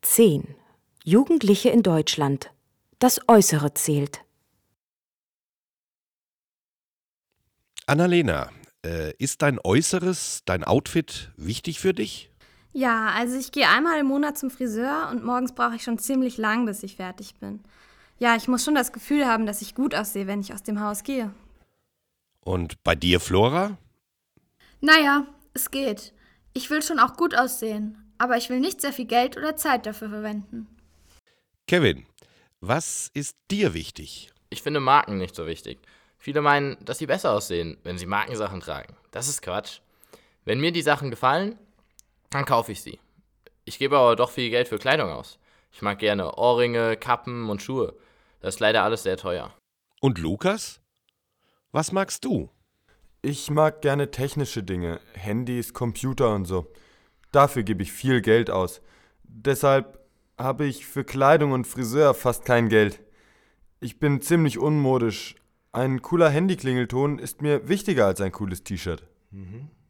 10. Jugendliche in Deutschland. Das Äußere zählt. Annalena, ist dein Äußeres, dein Outfit wichtig für dich? Ja, also ich gehe einmal im Monat zum Friseur und morgens brauche ich schon ziemlich lang, bis ich fertig bin. Ja, ich muss schon das Gefühl haben, dass ich gut aussehe, wenn ich aus dem Haus gehe. Und bei dir, Flora? Naja, es geht. Ich will schon auch gut aussehen, aber ich will nicht sehr viel Geld oder Zeit dafür verwenden. Kevin, was ist dir wichtig? Ich finde Marken nicht so wichtig. Viele meinen, dass sie besser aussehen, wenn sie Markensachen tragen. Das ist Quatsch. Wenn mir die Sachen gefallen, dann kaufe ich sie. Ich gebe aber doch viel Geld für Kleidung aus. Ich mag gerne Ohrringe, Kappen und Schuhe. Das ist leider alles sehr teuer. Und Lukas? Was magst du? Ich mag gerne technische Dinge, Handys, Computer und so. Dafür gebe ich viel Geld aus. Deshalb habe ich für Kleidung und Friseur fast kein Geld. Ich bin ziemlich unmodisch. Ein cooler Handyklingelton ist mir wichtiger als ein cooles T-Shirt.